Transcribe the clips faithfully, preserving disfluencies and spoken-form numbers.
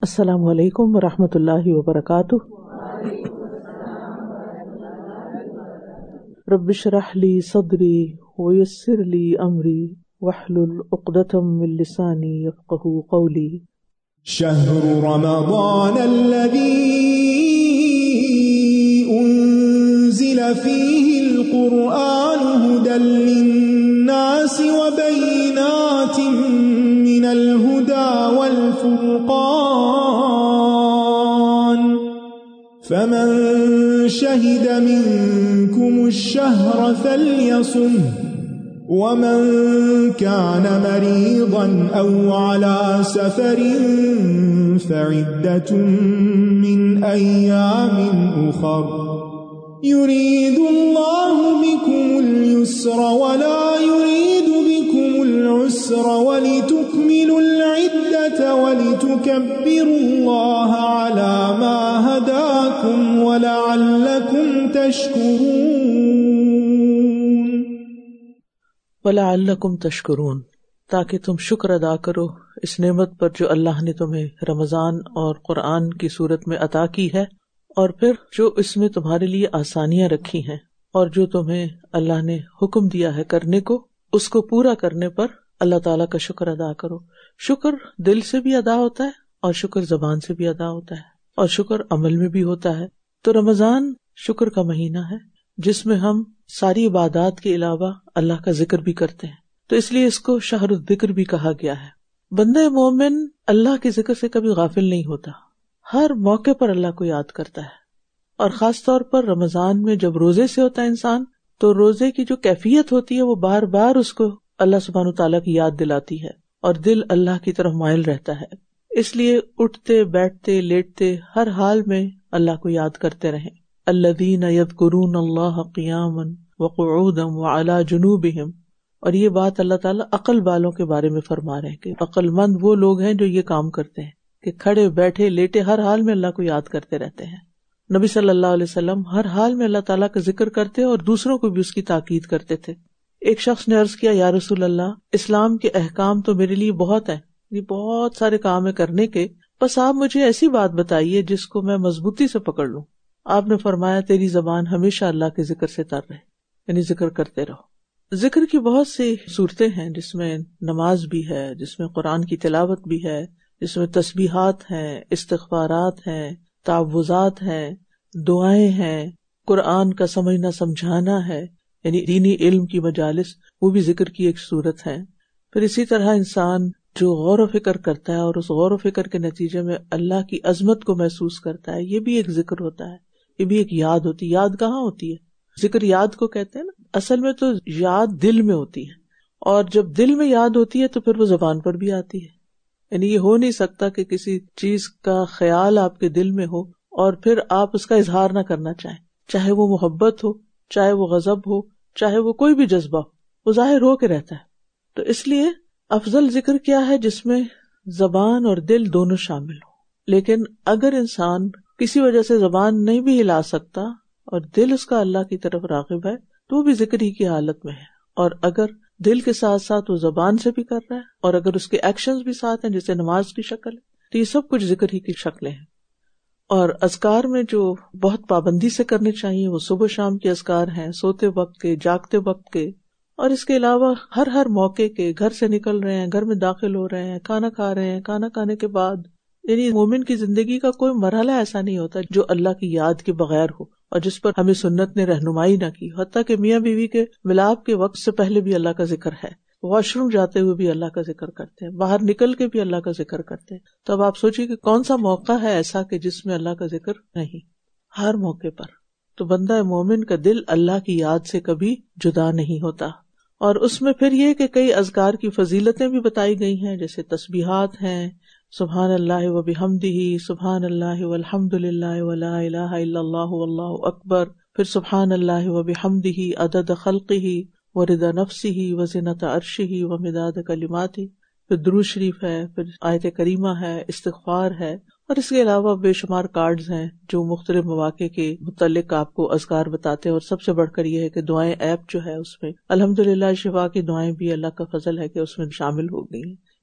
السلام علیکم ورحمۃ اللہ وبرکاتہ. رب اشرح لی صدری ویسر لی امری واحلل عقدۃ من لسانی یفقہوا قولی. شہر رمضان الذی انزل فیہ القرآن ھدی للناس وبینات من الہدی والفرقان فمن شہد منکم الشہر فلیصمہ ومن كان مريضا أو على سفر فعدة من أيام أخر يريد الله بكم اليسر ولا يريد بكم العسر ولتكملوا العدة ولتكبروا الله على ما هداكم ولعلكم تشكرون وَلَعَلَّكُمْ تَشْكُرُونَ، تاکہ تم شکر ادا کرو اس نعمت پر جو اللہ نے تمہیں رمضان اور قرآن کی صورت میں عطا کی ہے، اور پھر جو اس میں تمہارے لیے آسانیاں رکھی ہیں، اور جو تمہیں اللہ نے حکم دیا ہے کرنے کو، اس کو پورا کرنے پر اللہ تعالیٰ کا شکر ادا کرو. شکر دل سے بھی ادا ہوتا ہے اور شکر زبان سے بھی ادا ہوتا ہے اور شکر عمل میں بھی ہوتا ہے. تو رمضان شکر کا مہینہ ہے جس میں ہم ساری عبادات کے علاوہ اللہ کا ذکر بھی کرتے ہیں، تو اس لیے اس کو شہر الذکر بھی کہا گیا ہے. بندہ مومن اللہ کے ذکر سے کبھی غافل نہیں ہوتا، ہر موقع پر اللہ کو یاد کرتا ہے، اور خاص طور پر رمضان میں جب روزے سے ہوتا ہے انسان، تو روزے کی جو کیفیت ہوتی ہے وہ بار بار اس کو اللہ سبحانہ وتعالیٰ کی یاد دلاتی ہے اور دل اللہ کی طرف مائل رہتا ہے. اس لیے اٹھتے بیٹھتے لیٹتے ہر حال میں اللہ کو یاد کرتے رہیں. الذین یذکرون اللہ قیاما وقعودا وعلی جنوبہم، اور یہ بات اللہ تعالیٰ عقل والوں کے بارے میں فرما رہے ہیں کہ عقل مند وہ لوگ ہیں جو یہ کام کرتے ہیں کہ کھڑے بیٹھے لیٹے ہر حال میں اللہ کو یاد کرتے رہتے ہیں. نبی صلی اللہ علیہ وسلم ہر حال میں اللہ تعالیٰ کا ذکر کرتے اور دوسروں کو بھی اس کی تاکید کرتے تھے. ایک شخص نے عرض کیا، یا رسول اللہ، اسلام کے احکام تو میرے لیے بہت ہیں، یہ بہت سارے کام ہیں کرنے کے، بس آپ مجھے ایسی بات بتائیے جس کو میں مضبوطی سے پکڑ لوں. آپ نے فرمایا، تیری زبان ہمیشہ اللہ کے ذکر سے تر رہے، یعنی ذکر کرتے رہو. ذکر کی بہت سی صورتیں ہیں، جس میں نماز بھی ہے، جس میں قرآن کی تلاوت بھی ہے، جس میں تسبیحات ہیں، استغفارات ہیں، تعوذات ہیں، دعائیں ہیں، قرآن کا سمجھنا سمجھانا ہے، یعنی دینی علم کی مجالس، وہ بھی ذکر کی ایک صورت ہے. پھر اسی طرح انسان جو غور و فکر کرتا ہے اور اس غور و فکر کے نتیجے میں اللہ کی عظمت کو محسوس کرتا ہے، یہ بھی ایک ذکر ہوتا ہے، یہ بھی ایک یاد ہوتی ہے. یاد کہاں ہوتی ہے؟ ذکر یاد کو کہتے ہیں نا. اصل میں تو یاد دل میں ہوتی ہے، اور جب دل میں یاد ہوتی ہے تو پھر وہ زبان پر بھی آتی ہے. یعنی یہ ہو نہیں سکتا کہ کسی چیز کا خیال آپ کے دل میں ہو اور پھر آپ اس کا اظہار نہ کرنا چاہیں، چاہے وہ محبت ہو، چاہے وہ غضب ہو، چاہے وہ کوئی بھی جذبہ ہو، وہ ظاہر ہو کے رہتا ہے. تو اس لیے افضل ذکر کیا ہے؟ جس میں زبان اور دل دونوں شامل ہو. لیکن اگر انسان کسی وجہ سے زبان نہیں بھی ہلا سکتا اور دل اس کا اللہ کی طرف راغب ہے، تو وہ بھی ذکر ہی کی حالت میں ہے. اور اگر دل کے ساتھ ساتھ وہ زبان سے بھی کر رہا ہے اور اگر اس کے ایکشنز بھی ساتھ ہیں، جیسے نماز کی شکل ہے، تو یہ سب کچھ ذکر ہی کی شکلیں ہیں. اور اذکار میں جو بہت پابندی سے کرنے چاہیے وہ صبح شام کے اذکار ہیں، سوتے وقت کے، جاگتے وقت کے، اور اس کے علاوہ ہر ہر موقع کے، گھر سے نکل رہے ہیں، گھر میں داخل ہو رہے ہیں، کھانا کھا رہے ہیں، کھانا کھانے کے بعد. یعنی مومن کی زندگی کا کوئی مرحلہ ایسا نہیں ہوتا جو اللہ کی یاد کے بغیر ہو اور جس پر ہمیں سنت نے رہنمائی نہ کی. حتیٰ کہ میاں بیوی کے ملاپ کے وقت سے پہلے بھی اللہ کا ذکر ہے، واش روم جاتے ہوئے بھی اللہ کا ذکر کرتے ہیں، باہر نکل کے بھی اللہ کا ذکر کرتے ہیں. تو اب آپ سوچیے کہ کون سا موقع ہے ایسا کہ جس میں اللہ کا ذکر نہیں؟ ہر موقع پر. تو بندہ مومن کا دل اللہ کی یاد سے کبھی جدا نہیں ہوتا. اور اس میں پھر یہ کہ کئی اذکار کی فضیلتیں بھی بتائی گئی ہیں، جیسے تسبیحات ہیں، سبحان اللہ و بحمدہ، سبحان اللہ والحمد للہ ولا الہ الا اللہ واللہ اکبر، پھر سبحان اللہ و بحمدہ عدد خلقہ ورضا نفسہ وزنۃ عرشہ ومداد کلماتہ، پھر درود شریف ہے، پھر آیت کریمہ ہے، استغفار ہے، اور اس کے علاوہ بے شمار کارڈز ہیں جو مختلف مواقع کے متعلق آپ کو اذکار بتاتے ہیں. اور سب سے بڑھ کر یہ ہے کہ دعائیں ایپ جو ہے اس میں الحمدللہ شفا کی دعائیں بھی اللہ کا فضل ہے کہ اس میں شامل ہو گئی ہیں.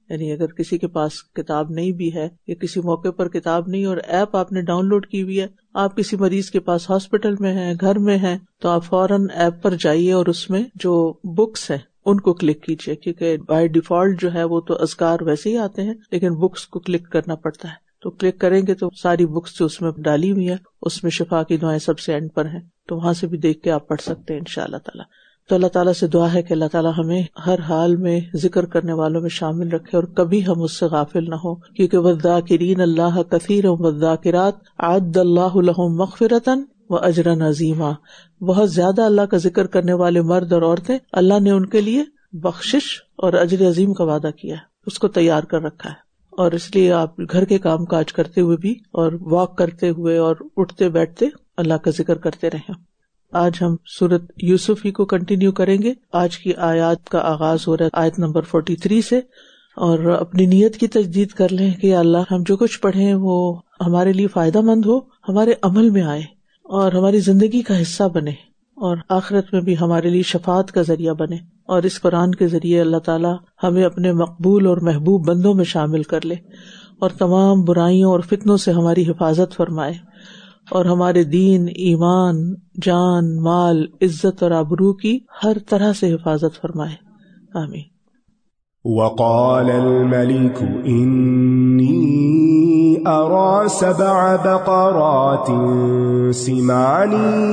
یعنی اگر کسی کے پاس کتاب نہیں بھی ہے یا کسی موقع پر کتاب نہیں اور ایپ آپ نے ڈاؤن لوڈ کی ہوئی ہے، آپ کسی مریض کے پاس ہاسپٹل میں ہیں، گھر میں ہیں، تو آپ فوراً ایپ پر جائیے اور اس میں جو بکس ہیں ان کو کلک کیجیے، کیونکہ بائی ڈیفالٹ جو ہے وہ تو اذکار ویسے ہی آتے ہیں لیکن بکس کو کلک کرنا پڑتا ہے. تو کلک کریں گے تو ساری بکس جو اس میں ڈالی ہوئی ہیں اس میں شفا کی دعائیں سب سے اینڈ پر ہیں، تو وہاں سے بھی دیکھ کے آپ پڑھ سکتے ہیں انشاءاللہ تعالی. تو اللہ تعالیٰ سے دعا ہے کہ اللہ تعالیٰ ہمیں ہر حال میں ذکر کرنے والوں میں شامل رکھے اور کبھی ہم اس سے غافل نہ ہو، کیونکہ والذاکرین اللہ کثیرا والذاکرات اعد اللہ لہم مغفرۃ واجرا عظیما. بہت زیادہ اللہ کا ذکر کرنے والے مرد اور عورتیں، اللہ نے ان کے لیے بخشش اور اجر عظیم کا وعدہ کیا ہے، اس کو تیار کر رکھا ہے. اور اس لیے آپ گھر کے کام کاج کرتے ہوئے بھی اور واک کرتے ہوئے اور اٹھتے بیٹھتے اللہ کا ذکر کرتے رہیں. آج ہم سورۃ یوسف ہی کو کنٹینیو کریں گے. آج کی آیات کا آغاز ہو رہا ہے آیت نمبر تینتالیس سے، اور اپنی نیت کی تجدید کر لیں کہ یا اللہ ہم جو کچھ پڑھیں وہ ہمارے لیے فائدہ مند ہو، ہمارے عمل میں آئے اور ہماری زندگی کا حصہ بنے، اور آخرت میں بھی ہمارے لیے شفاعت کا ذریعہ بنے. اور اس قرآن کے ذریعے اللہ تعالیٰ ہمیں اپنے مقبول اور محبوب بندوں میں شامل کر لے اور تمام برائیوں اور فتنوں سے ہماری حفاظت فرمائے اور ہمارے دین، ایمان، جان، مال، عزت اور آبرو کی ہر طرح سے حفاظت فرمائے. آمین. وقال الملك إني أرى سبع بقرات سمان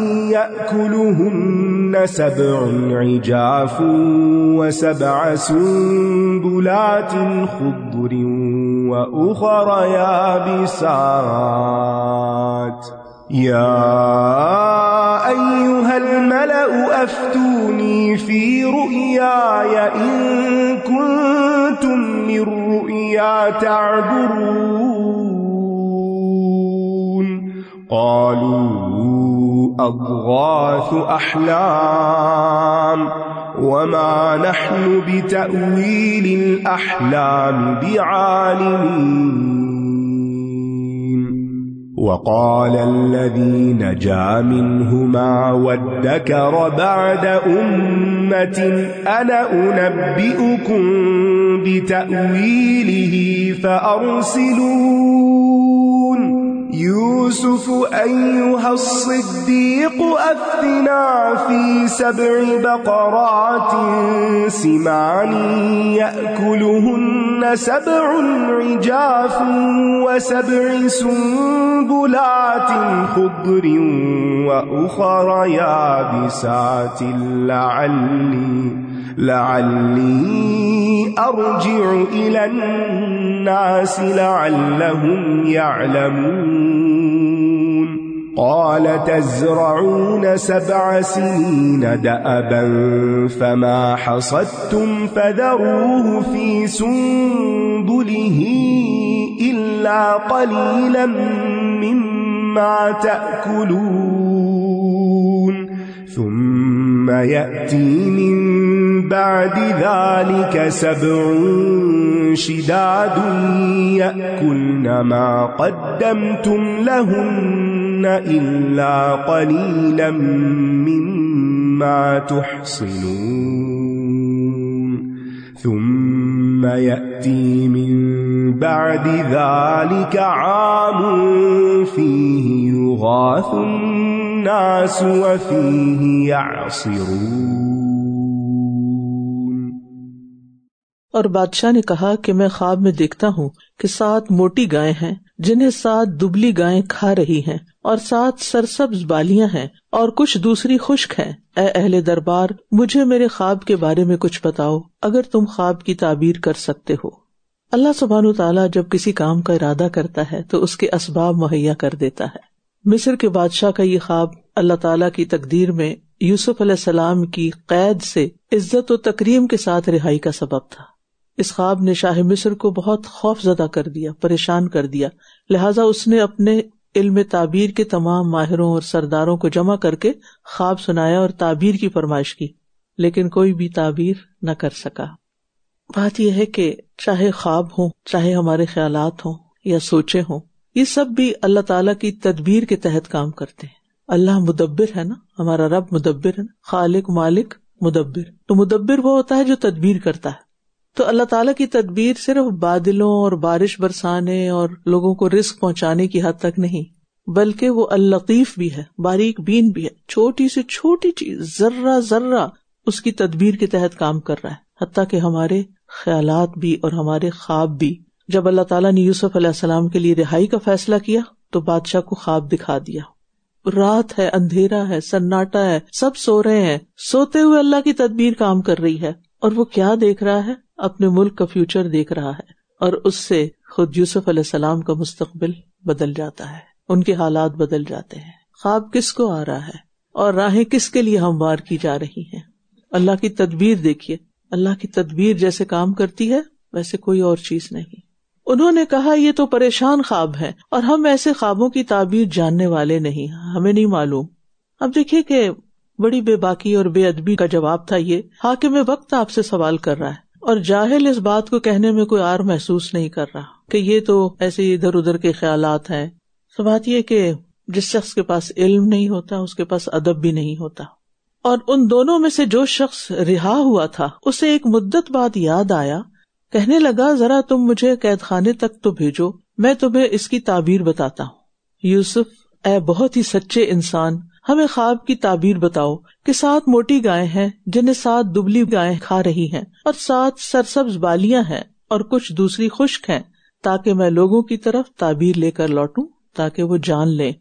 يأكلهن سبع عجاف وسبع سنبلات خضر وأخر يابسات يا أيها الملأ أفتوني في رؤياي إن كنتم للرؤيا تعبرون قالوا أضغاث أحلام وما نحن بتأويل الأحلام بعالمين. وقال الذي نجا منهما وادكر بعد أمة أنا أنبئكم بتأويله فأرسلون يوسف أيها الصديق أفتنا في سبع بقرات سمان يأكلهن سبع عجاف وسبع سنبلات خضر وأخر يابسات لعلي لعلي أرجع إلى الناس لعلهم يعلمون. قال تزرعون سبع سنين دأبا فما حصدتم فذروه في سنبله إلا قليلا مما تأكلون ثم يأتي من بعد ذلك سبع شداد يأكلن ما قدمتم لهن إلا قليلا مما تحصنون ثم يأتي من بعد ذلك عام فيه يغاث الناس وفيه يعصرون. اور بادشاہ نے کہا کہ میں خواب میں دیکھتا ہوں کہ سات موٹی گائیں ہیں جنہیں سات دبلی گائیں کھا رہی ہیں، اور سات سرسبز بالیاں ہیں اور کچھ دوسری خشک ہیں. اے اہل دربار، مجھے میرے خواب کے بارے میں کچھ بتاؤ اگر تم خواب کی تعبیر کر سکتے ہو. اللہ سبحانہ وتعالیٰ جب کسی کام کا ارادہ کرتا ہے تو اس کے اسباب مہیا کر دیتا ہے. مصر کے بادشاہ کا یہ خواب اللہ تعالیٰ کی تقدیر میں یوسف علیہ السلام کی قید سے عزت و تکریم کے ساتھ رہائی کا سبب تھا. اس خواب نے شاہ مصر کو بہت خوف زدہ کر دیا، پریشان کر دیا، لہٰذا اس نے اپنے علم تعبیر کے تمام ماہروں اور سرداروں کو جمع کر کے خواب سنایا اور تعبیر کی فرمائش کی، لیکن کوئی بھی تعبیر نہ کر سکا. بات یہ ہے کہ چاہے خواب ہوں، چاہے ہمارے خیالات ہوں یا سوچے ہوں، یہ سب بھی اللہ تعالیٰ کی تدبیر کے تحت کام کرتے ہیں. اللہ مدبر ہے نا، ہمارا رب مدبر ہے نا، خالق مالک مدبر. تو مدبر وہ ہوتا ہے جو تدبیر کرتا ہے. تو اللہ تعالیٰ کی تدبیر صرف بادلوں اور بارش برسانے اور لوگوں کو رزق پہنچانے کی حد تک نہیں، بلکہ وہ اللطیف بھی ہے، باریک بین بھی ہے. چھوٹی سے چھوٹی چیز ذرہ ذرہ اس کی تدبیر کے تحت کام کر رہا ہے، حتیٰ کہ ہمارے خیالات بھی اور ہمارے خواب بھی. جب اللہ تعالیٰ نے یوسف علیہ السلام کے لیے رہائی کا فیصلہ کیا تو بادشاہ کو خواب دکھا دیا. رات ہے، اندھیرا ہے، سناٹا ہے، سب سو رہے ہیں، سوتے ہوئے اللہ کی تدبیر کام کر رہی ہے. اور وہ کیا دیکھ رہا ہے؟ اپنے ملک کا فیوچر دیکھ رہا ہے، اور اس سے خود یوسف علیہ السلام کا مستقبل بدل جاتا ہے، ان کے حالات بدل جاتے ہیں. خواب کس کو آ رہا ہے اور راہیں کس کے لیے ہموار کی جا رہی ہیں؟ اللہ کی تدبیر دیکھیے. اللہ کی تدبیر جیسے کام کرتی ہے ویسے کوئی اور چیز نہیں. انہوں نے کہا یہ تو پریشان خواب ہیں اور ہم ایسے خوابوں کی تعبیر جاننے والے نہیں، ہمیں نہیں معلوم. اب دیکھیے کہ بڑی بے باکی اور بے ادبی کا جواب تھا یہ. حاکم وقت آپ سے سوال کر رہا ہے اور جاہل اس بات کو کہنے میں کوئی عار محسوس نہیں کر رہا کہ یہ تو ایسے ادھر ادھر کے خیالات ہیں. تو بات یہ کہ جس شخص کے پاس علم نہیں ہوتا اس کے پاس ادب بھی نہیں ہوتا. اور ان دونوں میں سے جو شخص رہا ہوا تھا اسے ایک مدت بعد یاد آیا، کہنے لگا ذرا تم مجھے قید خانے تک تو بھیجو، میں تمہیں اس کی تعبیر بتاتا ہوں. یوسف اے بہت ہی سچے انسان، ہمیں خواب کی تعبیر بتاؤ کہ سات موٹی گائیں ہیں جنہیں سات دبلی گائیں کھا رہی ہیں، اور سات سرسبز بالیاں ہیں اور کچھ دوسری خشک ہیں، تاکہ میں لوگوں کی طرف تعبیر لے کر لوٹوں تاکہ وہ جان لیں.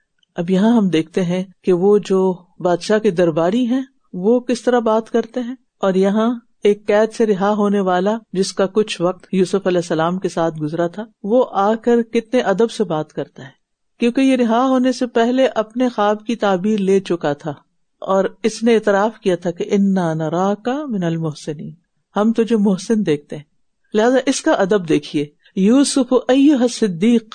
اب یہاں ہم دیکھتے ہیں کہ وہ جو بادشاہ کے درباری ہیں وہ کس طرح بات کرتے ہیں، اور یہاں ایک قید سے رہا ہونے والا جس کا کچھ وقت یوسف علیہ السلام کے ساتھ گزرا تھا وہ آ کر کتنے ادب سے بات کرتا ہے، کیونکہ یہ رہا ہونے سے پہلے اپنے خواب کی تعبیر لے چکا تھا اور اس نے اعتراف کیا تھا کہ انا نراک من المحسنین، ہم تجھے محسن دیکھتے ہیں. لہذا اس کا ادب دیکھیے. یوسف ایھا الصدیق،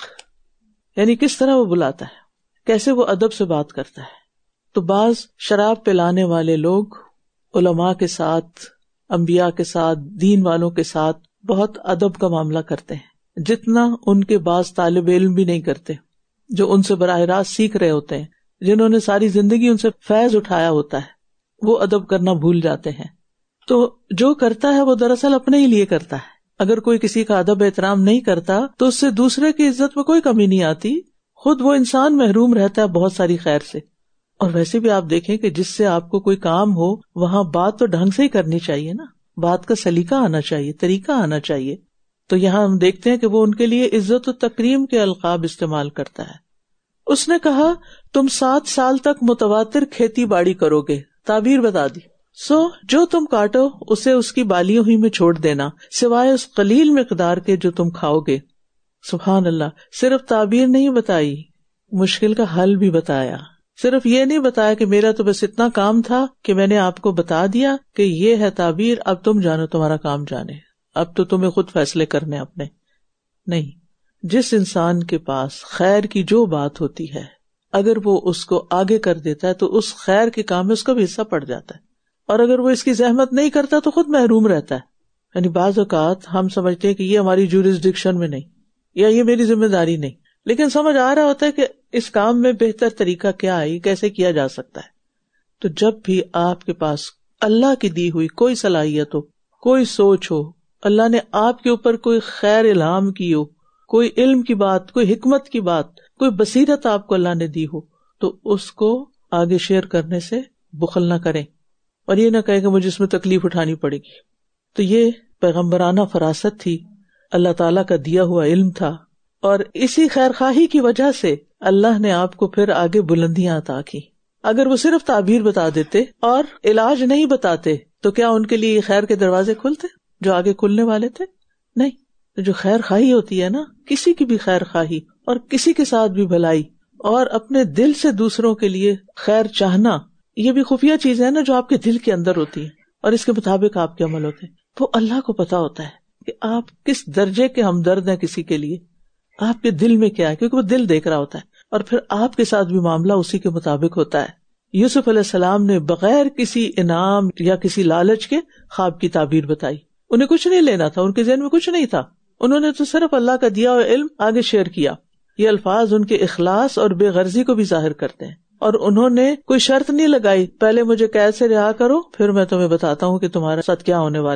یعنی کس طرح وہ بلاتا ہے، کیسے وہ ادب سے بات کرتا ہے. تو بعض شراب پلانے والے لوگ علماء کے ساتھ، انبیاء کے ساتھ، دین والوں کے ساتھ بہت ادب کا معاملہ کرتے ہیں، جتنا ان کے بعض طالب علم بھی نہیں کرتے جو ان سے براہ راست سیکھ رہے ہوتے ہیں، جنہوں نے ساری زندگی ان سے فیض اٹھایا ہوتا ہے، وہ ادب کرنا بھول جاتے ہیں. تو جو کرتا ہے وہ دراصل اپنے ہی لیے کرتا ہے. اگر کوئی کسی کا ادب احترام نہیں کرتا تو اس سے دوسرے کی عزت میں کوئی کمی نہیں آتی، خود وہ انسان محروم رہتا ہے بہت ساری خیر سے. اور ویسے بھی آپ دیکھیں کہ جس سے آپ کو کوئی کام ہو وہاں بات تو ڈھنگ سے ہی کرنی چاہیے نا، بات کا سلیقہ آنا چاہیے، طریقہ آنا چاہیے. تو یہاں ہم دیکھتے ہیں کہ وہ ان کے لیے عزت و تکریم کے القاب استعمال کرتا ہے. اس نے کہا تم سات سال تک متواتر کھیتی باڑی کرو گے، تعبیر بتا دی. سو جو تم کاٹو اسے اس کی بالیوں ہی میں چھوڑ دینا، سوائے اس قلیل مقدار کے جو تم کھاؤ گے. سبحان اللہ، صرف تعبیر نہیں بتائی، مشکل کا حل بھی بتایا. صرف یہ نہیں بتایا کہ میرا تو بس اتنا کام تھا کہ میں نے آپ کو بتا دیا کہ یہ ہے تعبیر، اب تم جانو، تمہارا کام جانے، اب تو تمہیں خود فیصلے کرنے اپنے. نہیں، جس انسان کے پاس خیر کی جو بات ہوتی ہے اگر وہ اس کو آگے کر دیتا ہے تو اس خیر کے کام میں اس کا بھی حصہ پڑ جاتا ہے، اور اگر وہ اس کی زحمت نہیں کرتا تو خود محروم رہتا ہے. یعنی بعض اوقات ہم سمجھتے ہیں کہ یہ ہماری جورسڈکشن میں نہیں، یا یہ میری ذمہ داری نہیں، لیکن سمجھ آ رہا ہوتا ہے کہ اس کام میں بہتر طریقہ کیا ہے، کیسے کیا جا سکتا ہے. تو جب بھی آپ کے پاس اللہ کی دی ہوئی کوئی صلاحیت ہو، کوئی سوچ ہو، اللہ نے آپ کے اوپر کوئی خیر الہام کی ہو، کوئی علم کی بات، کوئی حکمت کی بات، کوئی بصیرت آپ کو اللہ نے دی ہو، تو اس کو آگے شیئر کرنے سے بخل نہ کریں، اور یہ نہ کہیں کہ مجھے اس میں تکلیف اٹھانی پڑے گی. تو یہ پیغمبرانہ فراست تھی، اللہ تعالیٰ کا دیا ہوا علم تھا، اور اسی خیر خواہی کی وجہ سے اللہ نے آپ کو پھر آگے بلندیاں عطا کی. اگر وہ صرف تعبیر بتا دیتے اور علاج نہیں بتاتے تو کیا ان کے لیے خیر کے دروازے کھلتے جو آگے کھلنے والے تھے؟ نہیں. جو خیر خواہی ہوتی ہے نا، کسی کی بھی خیر خواہی اور کسی کے ساتھ بھی بھلائی اور اپنے دل سے دوسروں کے لیے خیر چاہنا، یہ بھی خفیہ چیزیں ہیں نا جو آپ کے دل کے اندر ہوتی ہیں اور اس کے مطابق آپ کے عمل ہوتے ہیں. تو اللہ کو پتا ہوتا ہے کہ آپ کس درجے کے ہمدرد ہیں کسی کے لیے، آپ کے دل میں کیا ہے، کیونکہ وہ دل دیکھ رہا ہوتا ہے، اور پھر آپ کے ساتھ بھی معاملہ اسی کے مطابق ہوتا ہے. یوسف علیہ السلام نے بغیر کسی انعام یا کسی لالچ کے خواب کی تعبیر بتائی. انہیں کچھ نہیں لینا تھا، ان کے ذہن میں کچھ نہیں تھا، انہوں نے تو صرف اللہ کا دیا ہوا علم آگے شیئر کیا. یہ الفاظ ان کے اخلاص اور بے غرضی کو بھی ظاہر کرتے ہیں، اور انہوں نے کوئی شرط نہیں لگائی پہلے مجھے قید سے رہا کرو پھر میں تمہیں بتاتا ہوں کہ تمہارا ساتھ کیا ہونے والا ہے،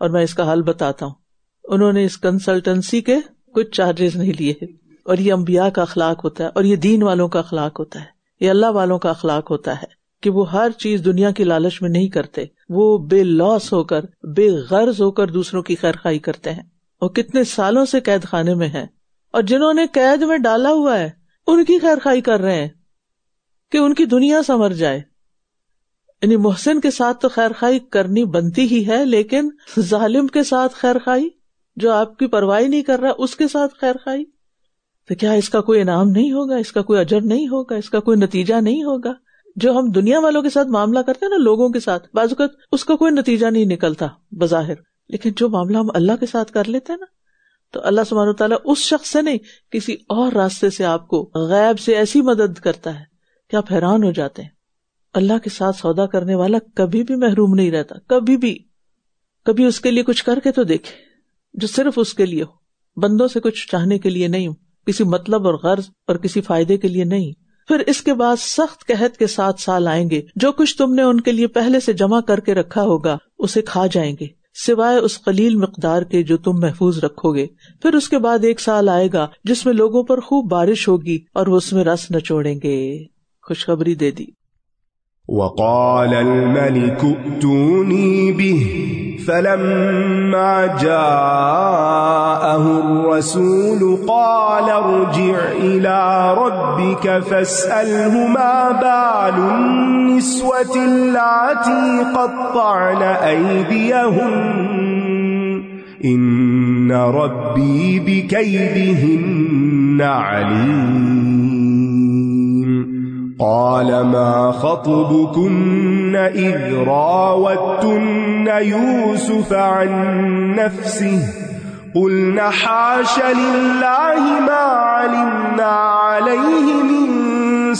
اور میں اس کا حل بتاتا ہوں. انہوں نے اس کنسلٹنسی کے کچھ چارجز نہیں لیے. اور یہ انبیاء کا اخلاق ہوتا ہے, اور یہ دین والوں کا اخلاق ہوتا ہے, یہ اللہ والوں کا اخلاق ہوتا ہے کہ وہ ہر چیز دنیا کی لالچ میں نہیں کرتے, وہ بے لوس ہو کر, بے غرض ہو کر دوسروں کی خیر خواہی کرتے ہیں. اور کتنے سالوں سے قید خانے میں ہیں, اور جنہوں نے قید میں ڈالا ہوا ہے ان کی خیر خواہی کر رہے ہیں کہ ان کی دنیا سنور جائے. یعنی محسن کے ساتھ تو خیر خواہی کرنی بنتی ہی ہے, لیکن ظالم کے ساتھ خیر خواہی, جو آپ کی پرواہ نہیں کر رہا, اس کے ساتھ خیر خواہی, تو کیا اس کا کوئی انعام نہیں ہوگا, اس کا کوئی اجر نہیں ہوگا, اس کا کوئی نتیجہ نہیں ہوگا؟ جو ہم دنیا والوں کے ساتھ معاملہ کرتے ہیں نا, لوگوں کے ساتھ, بعض اوقات اس کا کوئی نتیجہ نہیں نکلتا بظاہر, لیکن جو معاملہ ہم اللہ کے ساتھ کر لیتے ہیں نا, تو اللہ سبحانہ و تعالیٰ اس شخص سے نہیں, کسی اور راستے سے آپ کو غیب سے ایسی مدد کرتا ہے کہ آپ حیران ہو جاتے ہیں. اللہ کے ساتھ سودا کرنے والا کبھی بھی محروم نہیں رہتا, کبھی بھی. کبھی اس کے لیے کچھ کر کے تو دیکھے جو صرف اس کے لیے ہو, بندوں سے کچھ چاہنے کے لیے نہیں ہو, کسی مطلب اور غرض اور کسی فائدے کے لیے نہیں. پھر اس کے بعد سخت قحط کے ساتھ سال آئیں گے, جو کچھ تم نے ان کے لیے پہلے سے جمع کر کے رکھا ہوگا اسے کھا جائیں گے, سوائے اس قلیل مقدار کے جو تم محفوظ رکھو گے. پھر اس کے بعد ایک سال آئے گا جس میں لوگوں پر خوب بارش ہوگی اور وہ اس میں رس نچوڑیں گے. خوشخبری دے دی. وقال الملك ائتوني به فلما جاءه الرسول قال ارجع إلى ربك فاسأله ما بال النسوة اللاتي قطعن أيديهن إن ربي بكيدهن عليم. قال ما خطبكن إذ راوتن يوسف عن نفسه قلنا حاش لله ما علمنا عليه من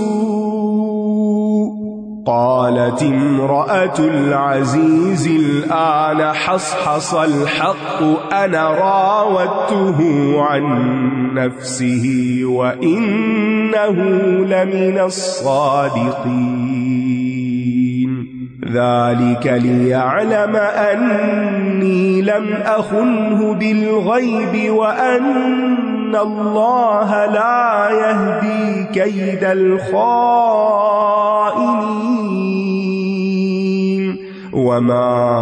سوء. قالت امرأة العزيز الآن حصحص الحق أنا راودته عن نفسه وإنه لمن الصادقين. ذلك ليعلم أني لم أخنه بالغيب وأن الله لا يهدي كيد الخائنين. وما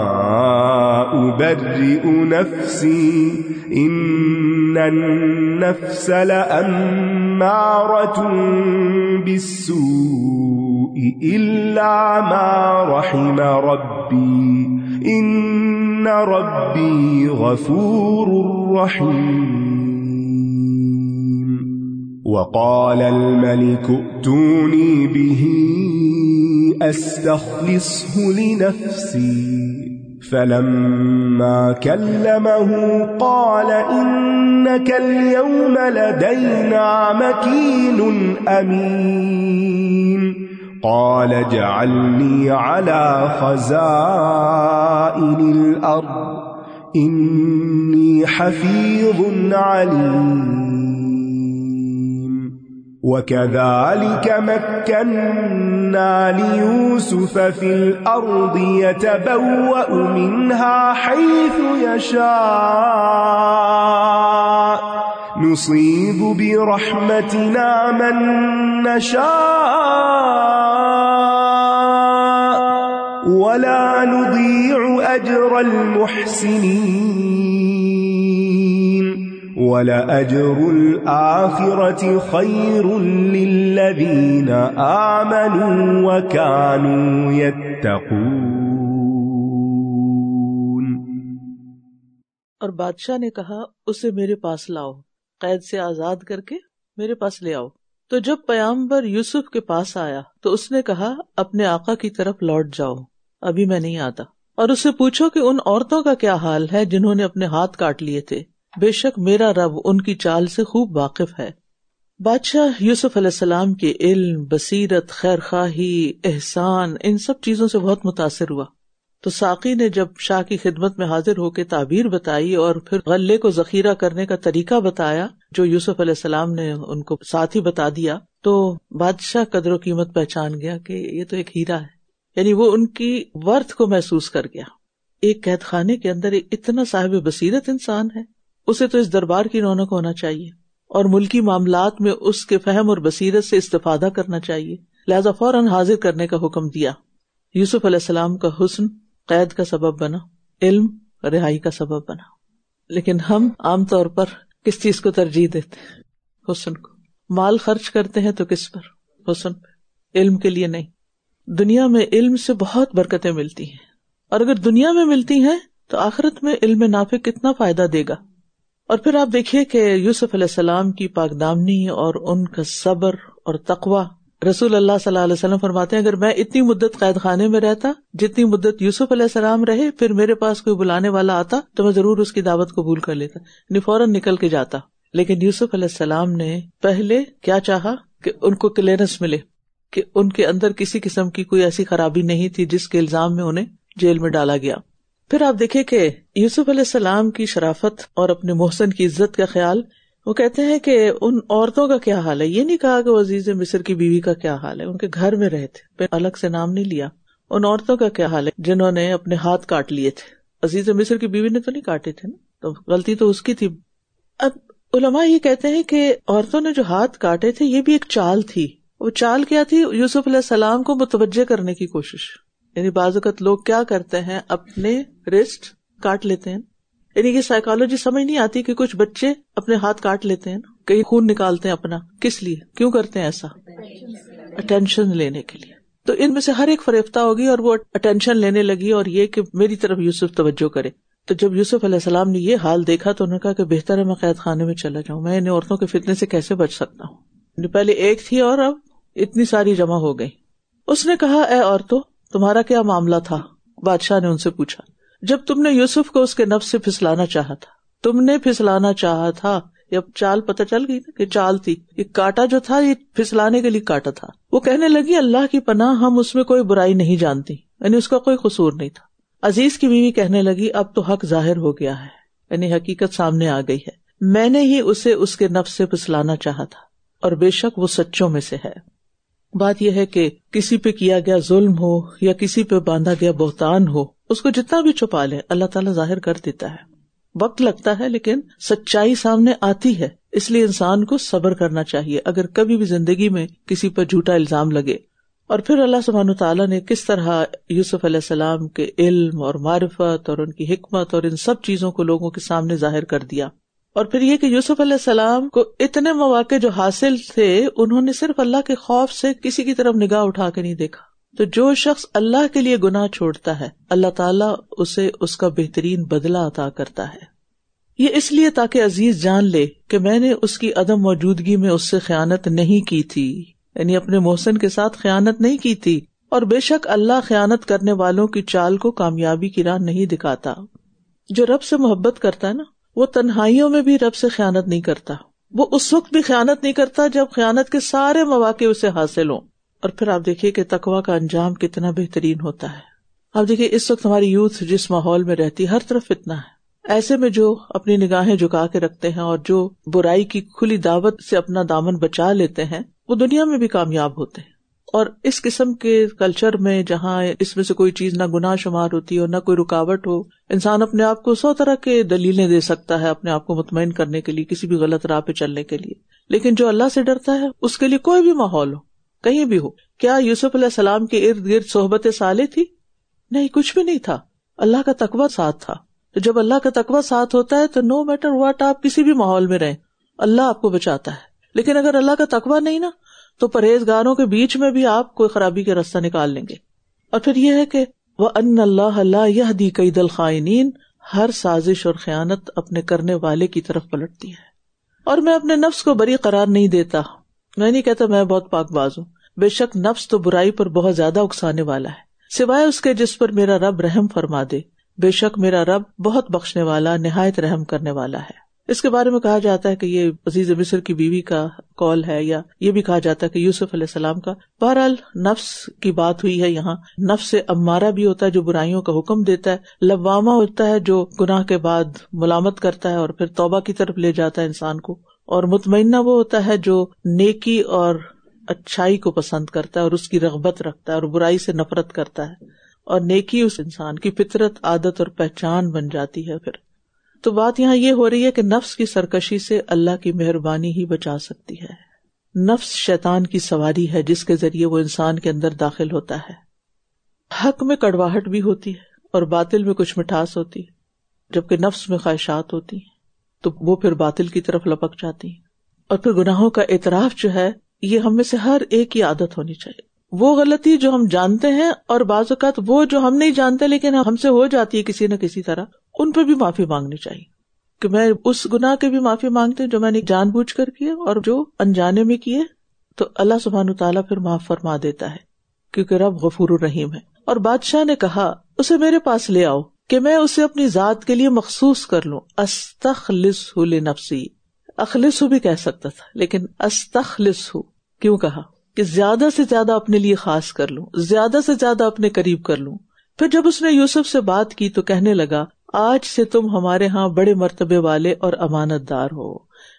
أبرئ نفسي إن النفس لأمارة بالسوء إلا ما رحم ربي إن ربي غفور رحيم. وقال الملك ائتوني به أستخلصه لنفسي فلما كلمه قال إنك اليوم لدينا مكين أمين. قال اجعلني على خزائن الأرض إني حفيظ عليم. وكذلك مكنا ليوسف في الأرض يتبوأ منها حيث يشاء نصيب برحمتنا من نشاء ولا نضيع أجر المحسنين. وَلَأَجْرُ الْآخِرَةِ خَيْرٌ لِّلَّذِينَ آمَنُوا وَكَانُوا يَتَّقُونَ. اور بادشاہ نے کہا اسے میرے پاس لاؤ, قید سے آزاد کر کے میرے پاس لے آؤ. تو جب پیغمبر یوسف کے پاس آیا تو اس نے کہا اپنے آقا کی طرف لوٹ جاؤ, ابھی میں نہیں آتا, اور اس سے پوچھو کہ ان عورتوں کا کیا حال ہے جنہوں نے اپنے ہاتھ کاٹ لیے تھے, بے شک میرا رب ان کی چال سے خوب واقف ہے. بادشاہ یوسف علیہ السلام کے علم, بصیرت, خیر خواہی, احسان, ان سب چیزوں سے بہت متاثر ہوا. تو ساقی نے جب شاہ کی خدمت میں حاضر ہو کے تعبیر بتائی اور پھر غلے کو ذخیرہ کرنے کا طریقہ بتایا جو یوسف علیہ السلام نے ان کو ساتھ ہی بتا دیا, تو بادشاہ قدر و قیمت پہچان گیا کہ یہ تو ایک ہیرا ہے. یعنی وہ ان کی ورتھ کو محسوس کر گیا. ایک قید خانے کے اندر ایک اتنا صاحب بصیرت انسان ہے، اسے تو اس دربار کی رونق ہونا چاہیے اور ملکی معاملات میں اس کے فہم اور بصیرت سے استفادہ کرنا چاہیے، لہذا فوراً حاضر کرنے کا حکم دیا۔ یوسف علیہ السلام کا حسن قید کا سبب بنا، علم رہائی کا سبب بنا، لیکن ہم عام طور پر کس چیز کو ترجیح دیتے ہیں؟ حسن کو۔ مال خرچ کرتے ہیں تو کس پر؟ حسن پہ، علم کے لیے نہیں۔ دنیا میں علم سے بہت برکتیں ملتی ہیں، اور اگر دنیا میں ملتی ہیں تو آخرت میں علم نافع کتنا فائدہ دے گا۔ اور پھر آپ دیکھیے کہ یوسف علیہ السلام کی پاک دامنی اور ان کا صبر اور تقوی، رسول اللہ صلی اللہ علیہ وسلم فرماتے ہیں اگر میں اتنی مدت قید خانے میں رہتا جتنی مدت یوسف علیہ السلام رہے، پھر میرے پاس کوئی بلانے والا آتا تو میں ضرور اس کی دعوت قبول کر لیتا، یعنی فوراً نکل کے جاتا۔ لیکن یوسف علیہ السلام نے پہلے کیا چاہا کہ ان کو کلیئرنس ملے کہ ان کے اندر کسی قسم کی کوئی ایسی خرابی نہیں تھی جس کے الزام میں انہیں جیل میں ڈالا گیا۔ پھر آپ دیکھیں کہ یوسف علیہ السلام کی شرافت اور اپنے محسن کی عزت کا خیال، وہ کہتے ہیں کہ ان عورتوں کا کیا حال ہے، یہ نہیں کہا کہ وہ عزیز مصر کی بیوی کا کیا حال ہے، ان کے گھر میں رہے تھے، پھر الگ سے نام نہیں لیا۔ ان عورتوں کا کیا حال ہے جنہوں نے اپنے ہاتھ کاٹ لیے تھے، عزیز مصر کی بیوی نے تو نہیں کاٹے تھے نا، تو غلطی تو اس کی تھی۔ اب علماء یہ کہتے ہیں کہ عورتوں نے جو ہاتھ کاٹے تھے یہ بھی ایک چال تھی۔ وہ چال کیا تھی؟ یوسف علیہ السلام کو متوجہ کرنے کی کوشش۔ یعنی بعض اوقات لوگ کیا کرتے ہیں، اپنے رسٹ کاٹ لیتے ہیں، یعنی یہ سائیکالوجی سمجھ نہیں آتی کہ کچھ بچے اپنے ہاتھ کاٹ لیتے ہیں، کہیں خون نکالتے ہیں اپنا، کس لیے، کیوں کرتے ہیں ایسا؟ اٹینشن لینے کے لیے۔ تو ان میں سے ہر ایک فریفتہ ہوگی اور وہ اٹینشن لینے لگی، اور یہ کہ میری طرف یوسف توجہ کرے۔ تو جب یوسف علیہ السلام نے یہ حال دیکھا تو انہوں نے کہا کہ بہتر ہے میں قید خانے میں چلا جاؤں، میں ان عورتوں کے فتنے سے کیسے بچ سکتا ہوں، پہلے ایک تھی اور اب اتنی ساری جمع ہو گئی۔ اس نے کہا اے عورتوں تمہارا کیا معاملہ تھا؟ بادشاہ نے ان سے پوچھا۔ جب تم نے یوسف کو اس کے نفس سے پھسلانا چاہا تھا، تم نے پھسلانا چاہا تھا، یا چال پتہ چل گئی نا کہ چال تھی، یہ کاٹا جو تھا یہ پھسلانے کے لیے کاٹا تھا۔ وہ کہنے لگی اللہ کی پناہ ہم اس میں کوئی برائی نہیں جانتی، یعنی اس کا کوئی قصور نہیں تھا۔ عزیز کی بیوی کہنے لگی اب تو حق ظاہر ہو گیا ہے، یعنی حقیقت سامنے آ گئی ہے، میں نے ہی اسے اس کے نفس سے پھسلانا چاہا تھا اور بے شک وہ سچوں میں سے ہے۔ بات یہ ہے کہ کسی پہ کیا گیا ظلم ہو یا کسی پہ باندھا گیا بہتان ہو، اس کو جتنا بھی چھپا لے اللہ تعالیٰ ظاہر کر دیتا ہے۔ وقت لگتا ہے لیکن سچائی سامنے آتی ہے، اس لیے انسان کو صبر کرنا چاہیے اگر کبھی بھی زندگی میں کسی پر جھوٹا الزام لگے۔ اور پھر اللہ سبحانہ وتعالیٰ نے کس طرح یوسف علیہ السلام کے علم اور معرفت اور ان کی حکمت اور ان سب چیزوں کو لوگوں کے سامنے ظاہر کر دیا۔ اور پھر یہ کہ یوسف علیہ السلام کو اتنے مواقع جو حاصل تھے، انہوں نے صرف اللہ کے خوف سے کسی کی طرف نگاہ اٹھا کے نہیں دیکھا۔ تو جو شخص اللہ کے لیے گناہ چھوڑتا ہے اللہ تعالیٰ اسے اس کا بہترین بدلہ عطا کرتا ہے۔ یہ اس لیے تاکہ عزیز جان لے کہ میں نے اس کی عدم موجودگی میں اس سے خیانت نہیں کی تھی، یعنی اپنے محسن کے ساتھ خیانت نہیں کی تھی، اور بے شک اللہ خیانت کرنے والوں کی چال کو کامیابی کی راہ نہیں دکھاتا۔ جو رب سے محبت کرتا ہے نا، وہ تنہائیوں میں بھی رب سے خیانت نہیں کرتا، وہ اس وقت بھی خیانت نہیں کرتا جب خیانت کے سارے مواقع اسے حاصل ہوں۔ اور پھر آپ دیکھیے کہ تقویٰ کا انجام کتنا بہترین ہوتا ہے۔ آپ دیکھیے اس وقت ہماری یوتھ جس ماحول میں رہتی، ہر طرف فتنہ ہے، ایسے میں جو اپنی نگاہیں جھکا کے رکھتے ہیں اور جو برائی کی کھلی دعوت سے اپنا دامن بچا لیتے ہیں، وہ دنیا میں بھی کامیاب ہوتے ہیں۔ اور اس قسم کے کلچر میں جہاں اس میں سے کوئی چیز نہ گناہ شمار ہوتی ہو، نہ کوئی رکاوٹ ہو، انسان اپنے آپ کو سو طرح کے دلیلیں دے سکتا ہے اپنے آپ کو مطمئن کرنے کے لیے، کسی بھی غلط راہ پہ چلنے کے لیے۔ لیکن جو اللہ سے ڈرتا ہے اس کے لیے کوئی بھی ماحول ہو، کہیں بھی ہو۔ کیا یوسف علیہ السلام کے ارد گرد صحبت صالح تھی؟ نہیں، کچھ بھی نہیں تھا، اللہ کا تقویٰ ساتھ تھا۔ تو جب اللہ کا تقویٰ ساتھ ہوتا ہے تو نو میٹر واٹ آپ کسی بھی ماحول میں رہیں، اللہ آپ کو بچاتا ہے۔ لیکن اگر اللہ کا تقویٰ نہیں نا، تو پرہیزگاروں کے بیچ میں بھی آپ کوئی خرابی کا راستہ نکال لیں گے۔ اور پھر یہ ہے کہ وَأَنَّ اللَّهَ لَا يَهْدِي كَيْدَ الْخَائِنِينَ، ہر سازش اور خیانت اپنے کرنے والے کی طرف پلٹتی ہے۔ اور میں اپنے نفس کو بری قرار نہیں دیتا، میں نہیں کہتا میں بہت پاک باز ہوں، بے شک نفس تو برائی پر بہت زیادہ اکسانے والا ہے، سوائے اس کے جس پر میرا رب رحم فرما دے، بے شک میرا رب بہت بخشنے والا، نہایت رحم کرنے والا ہے۔ اس کے بارے میں کہا جاتا ہے کہ یہ عزیز مصر کی بیوی کا قول ہے، یا یہ بھی کہا جاتا ہے کہ یوسف علیہ السلام کا۔ بہرحال نفس کی بات ہوئی ہے یہاں۔ نفس امارہ بھی ہوتا ہے جو برائیوں کا حکم دیتا ہے، لوامہ ہوتا ہے جو گناہ کے بعد ملامت کرتا ہے اور پھر توبہ کی طرف لے جاتا ہے انسان کو، اور مطمئنہ وہ ہوتا ہے جو نیکی اور اچھائی کو پسند کرتا ہے اور اس کی رغبت رکھتا ہے اور برائی سے نفرت کرتا ہے۔ اور نیکی اس انسان کی فطرت، عادت اور پہچان بن جاتی ہے. پھر تو بات یہاں یہ ہو رہی ہے کہ نفس کی سرکشی سے اللہ کی مہربانی ہی بچا سکتی ہے. نفس شیطان کی سواری ہے جس کے ذریعے وہ انسان کے اندر داخل ہوتا ہے. حق میں کڑواہٹ بھی ہوتی ہے اور باطل میں کچھ مٹھاس ہوتی ہے، جبکہ نفس میں خواہشات ہوتی ہیں تو وہ پھر باطل کی طرف لپک جاتی ہیں. اور پھر گناہوں کا اعتراف جو ہے یہ ہم میں سے ہر ایک کی عادت ہونی چاہیے. وہ غلطی جو ہم جانتے ہیں اور بعض اوقات وہ جو ہم نہیں جانتے لیکن ہم سے ہو جاتی ہے کسی نہ کسی طرح، ان پہ بھی معافی مانگنی چاہیے کہ میں اس گناہ کے بھی معافی مانگتے جو میں نے جان بوجھ کر کیے اور جو انجانے میں کیے، تو اللہ سبحانہ تعالیٰ پھر معاف فرما دیتا ہے کیونکہ رب غفور الرحیم ہے. اور بادشاہ نے کہا اسے میرے پاس لے آؤ کہ میں اسے اپنی ذات کے لیے مخصوص کر لوں. استخلصہ لنفسی، اخلصہ بھی کہہ سکتا تھا لیکن استخلصہ کیوں کہا کہ زیادہ سے زیادہ اپنے لیے خاص کر لوں، زیادہ سے زیادہ اپنے قریب کر لوں. پھر جب اس نے یوسف سے بات کی تو کہنے لگا آج سے تم ہمارے ہاں بڑے مرتبے والے اور امانت دار ہو.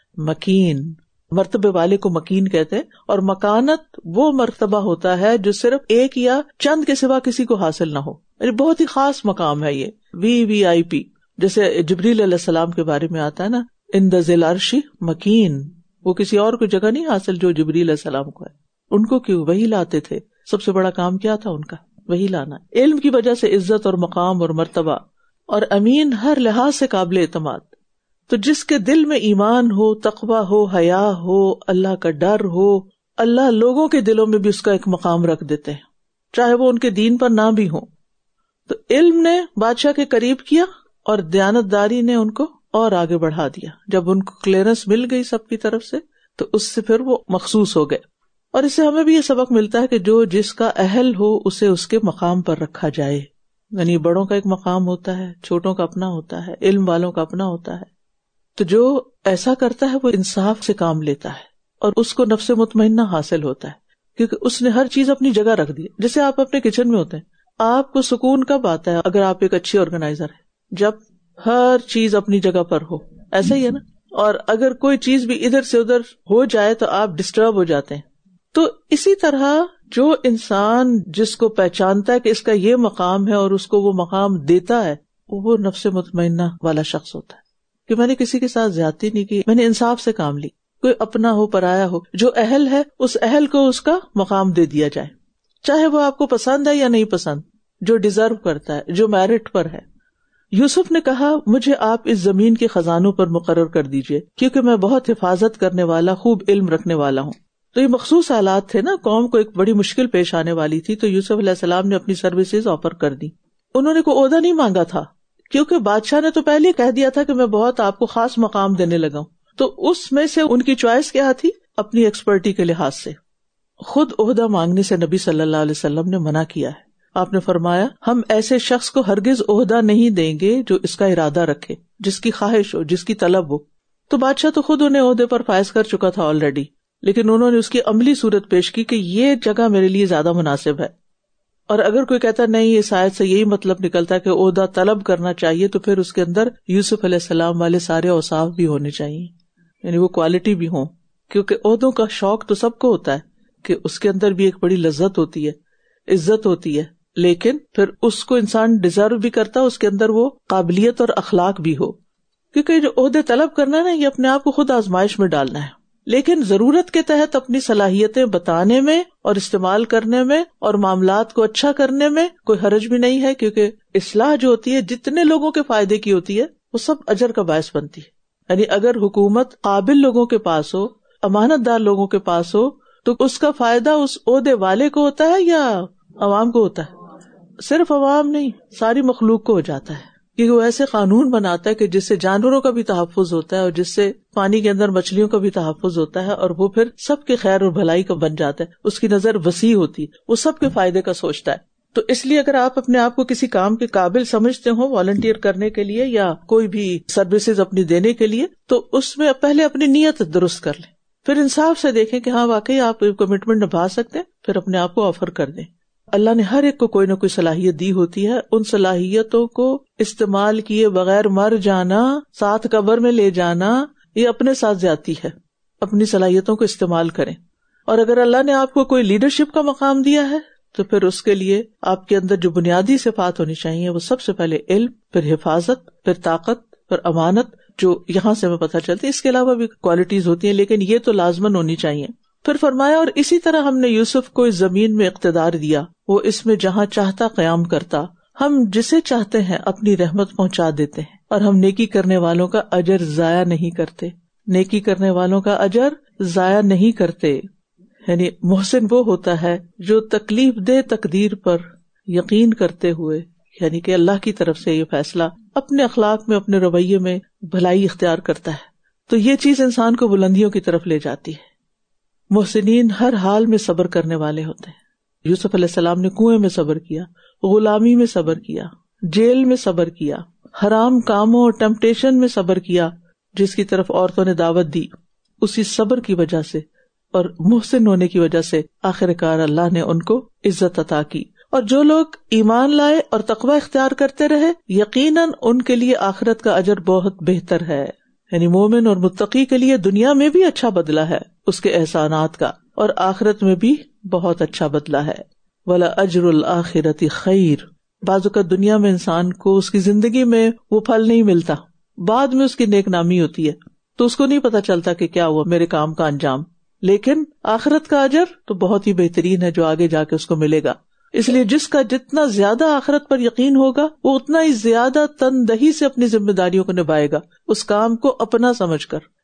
مکین، مرتبے والے کو مکین کہتے ہیں، اور مکانت وہ مرتبہ ہوتا ہے جو صرف ایک یا چند کے سوا کسی کو حاصل نہ ہو، یعنی بہت ہی خاص مقام ہے. یہ وی وی آئی پی جیسے جبریل علیہ السلام کے بارے میں آتا ہے نا، ان دا ذل عرش مکین، وہ کسی اور کو جگہ نہیں حاصل جو جبریل علیہ السلام کو ہے. ان کو کیوں؟ وہی لاتے تھے. سب سے بڑا کام کیا تھا ان کا؟ وہی لانا. علم کی وجہ سے عزت اور مقام اور مرتبہ، اور امین ہر لحاظ سے قابل اعتماد. تو جس کے دل میں ایمان ہو، تقوی ہو، حیا ہو، اللہ کا ڈر ہو، اللہ لوگوں کے دلوں میں بھی اس کا ایک مقام رکھ دیتے ہیں چاہے وہ ان کے دین پر نہ بھی ہوں. تو علم نے بادشاہ کے قریب کیا اور دیانتداری نے ان کو اور آگے بڑھا دیا. جب ان کو کلیئرنس مل گئی سب کی طرف سے تو اس سے پھر وہ مخصوص ہو گئے. اور اس سے ہمیں بھی یہ سبق ملتا ہے کہ جو جس کا اہل ہو اسے اس کے مقام پر رکھا جائے. یعنی بڑوں کا ایک مقام ہوتا ہے، چھوٹوں کا اپنا ہوتا ہے، علم والوں کا اپنا ہوتا ہے. تو جو ایسا کرتا ہے وہ انصاف سے کام لیتا ہے اور اس کو نفس مطمئنہ حاصل ہوتا ہے کیونکہ اس نے ہر چیز اپنی جگہ رکھ دی. جیسے آپ اپنے کچن میں ہوتے ہیں، آپ کو سکون کب آتا ہے؟ اگر آپ ایک اچھی آرگنائزر ہے، جب ہر چیز اپنی جگہ پر ہو. ایسا ہی ہے نا. اور اگر کوئی چیز بھی ادھر سے ادھر ہو جائے تو آپ ڈسٹرب ہو جاتے ہیں. تو اسی طرح جو انسان جس کو پہچانتا ہے کہ اس کا یہ مقام ہے اور اس کو وہ مقام دیتا ہے، وہ نفس مطمئنہ والا شخص ہوتا ہے کہ میں نے کسی کے ساتھ زیادتی نہیں کی، میں نے انصاف سے کام لی. کوئی اپنا ہو پرایا ہو، جو اہل ہے اس اہل کو اس کا مقام دے دیا جائے، چاہے وہ آپ کو پسند ہے یا نہیں پسند، جو ڈیزرو کرتا ہے، جو میرٹ پر ہے. یوسف نے کہا مجھے آپ اس زمین کے خزانوں پر مقرر کر دیجئے کیونکہ میں بہت حفاظت کرنے والا، خوب علم رکھنے والا ہوں. تو یہ مخصوص حالات تھے نا، قوم کو ایک بڑی مشکل پیش آنے والی تھی تو یوسف علیہ السلام نے اپنی سروسز آفر کر دی. انہوں نے کوئی عہدہ نہیں مانگا تھا کیونکہ بادشاہ نے تو پہلے ہی کہہ دیا تھا کہ میں بہت آپ کو خاص مقام دینے لگا ہوں. تو اس میں سے ان کی چوائس کیا تھی؟ اپنی ایکسپرٹی کے لحاظ سے. خود عہدہ مانگنے سے نبی صلی اللہ علیہ وسلم نے منع کیا ہے. آپ نے فرمایا ہم ایسے شخص کو ہرگز عہدہ نہیں دیں گے جو اس کا ارادہ رکھے، جس کی خواہش ہو، جس کی طلب ہو. تو بادشاہ تو خود انہیں عہدے پر فائز کر چکا تھا آلریڈی، لیکن انہوں نے اس کی عملی صورت پیش کی کہ یہ جگہ میرے لیے زیادہ مناسب ہے. اور اگر کوئی کہتا نہیں اس آیت سے یہی مطلب نکلتا ہے کہ عہدہ طلب کرنا چاہیے، تو پھر اس کے اندر یوسف علیہ السلام والے سارے اوصاف بھی ہونے چاہیے، یعنی وہ کوالٹی بھی ہوں. کیونکہ عہدوں کا شوق تو سب کو ہوتا ہے کہ اس کے اندر بھی ایک بڑی لذت ہوتی ہے، عزت ہوتی ہے، لیکن پھر اس کو انسان ڈیزرو بھی کرتا ہے، اس کے اندر وہ قابلیت اور اخلاق بھی ہو. کیونکہ جو عہدے طلب کرنا ہے نا، یہ اپنے آپ کو خود آزمائش میں ڈالنا ہے، لیکن ضرورت کے تحت اپنی صلاحیتیں بتانے میں اور استعمال کرنے میں اور معاملات کو اچھا کرنے میں کوئی حرج بھی نہیں ہے. کیونکہ اصلاح جو ہوتی ہے جتنے لوگوں کے فائدے کی ہوتی ہے وہ سب اجر کا باعث بنتی ہے. یعنی اگر حکومت قابل لوگوں کے پاس ہو، امانت دار لوگوں کے پاس ہو، تو اس کا فائدہ اس عہدے والے کو ہوتا ہے یا عوام کو ہوتا ہے؟ صرف عوام نہیں، ساری مخلوق کو ہو جاتا ہے. کیونکہ وہ ایسے قانون بناتا ہے کہ جس سے جانوروں کا بھی تحفظ ہوتا ہے اور جس سے پانی کے اندر مچھلیوں کا بھی تحفظ ہوتا ہے، اور وہ پھر سب کے خیر اور بھلائی کا بن جاتا ہے. اس کی نظر وسیع ہوتی ہے، وہ سب کے فائدے کا سوچتا ہے. تو اس لیے اگر آپ اپنے آپ کو کسی کام کے قابل سمجھتے ہو والنٹیئر کرنے کے لیے یا کوئی بھی سروسز اپنی دینے کے لیے، تو اس میں پہلے اپنی نیت درست کر لیں، پھر انصاف سے دیکھیں کہ ہاں واقعی آپ کمٹمنٹ نبھا سکتے ہیں، پھر اپنے آپ کو آفر کر دیں. اللہ نے ہر ایک کو کوئی نہ کوئی صلاحیت دی ہوتی ہے، ان صلاحیتوں کو استعمال کیے بغیر مر جانا، ساتھ قبر میں لے جانا، یہ اپنے ساتھ زیادتی ہے. اپنی صلاحیتوں کو استعمال کریں. اور اگر اللہ نے آپ کو کوئی لیڈرشپ کا مقام دیا ہے تو پھر اس کے لیے آپ کے اندر جو بنیادی صفات ہونی چاہیے وہ سب سے پہلے علم، پھر حفاظت، پھر طاقت، پھر امانت، جو یہاں سے ہمیں پتہ چلتی ہے. اس کے علاوہ بھی کوالٹیز ہوتی ہیں لیکن یہ تو لازماً ہونی چاہیے. پھر فرمایا اور اسی طرح ہم نے یوسف کو اس زمین میں اقتدار دیا، وہ اس میں جہاں چاہتا قیام کرتا، ہم جسے چاہتے ہیں اپنی رحمت پہنچا دیتے ہیں، اور ہم نیکی کرنے والوں کا اجر ضائع نہیں کرتے. نیکی کرنے والوں کا اجر ضائع نہیں کرتے. یعنی محسن وہ ہوتا ہے جو تکلیف دہ تقدیر پر یقین کرتے ہوئے، یعنی کہ اللہ کی طرف سے یہ فیصلہ، اپنے اخلاق میں، اپنے رویے میں بھلائی اختیار کرتا ہے، تو یہ چیز انسان کو بلندیوں کی طرف لے جاتی ہے. محسنین ہر حال میں صبر کرنے والے ہوتے ہیں. یوسف علیہ السلام نے کنویں میں صبر کیا، غلامی میں صبر کیا، جیل میں صبر کیا، حرام کاموں اور ٹیمپٹیشن میں صبر کیا جس کی طرف عورتوں نے دعوت دی. اسی صبر کی وجہ سے اور محسن ہونے کی وجہ سے آخر کار اللہ نے ان کو عزت عطا کی. اور جو لوگ ایمان لائے اور تقوی اختیار کرتے رہے، یقیناً ان کے لیے آخرت کا اجر بہت بہتر ہے. یعنی مومن اور متقی کے لیے دنیا میں بھی اچھا بدلہ ہے اس کے احسانات کا، اور آخرت میں بھی بہت اچھا بدلہ ہے. ولا اجر الآخرۃ خیر. بعض اوقات دنیا میں انسان کو اس کی زندگی میں وہ پھل نہیں ملتا، بعد میں اس کی نیک نامی ہوتی ہے تو اس کو نہیں پتا چلتا کہ کیا ہوا میرے کام کا انجام، لیکن آخرت کا اجر تو بہت ہی بہترین ہے جو آگے جا کے اس کو ملے گا. اس لیے جس کا جتنا زیادہ آخرت پر یقین ہوگا وہ اتنا ہی زیادہ تندہی سے اپنی ذمہ داریوں کو نبھائے گا، اس کام کو اپنا سمجھ کر.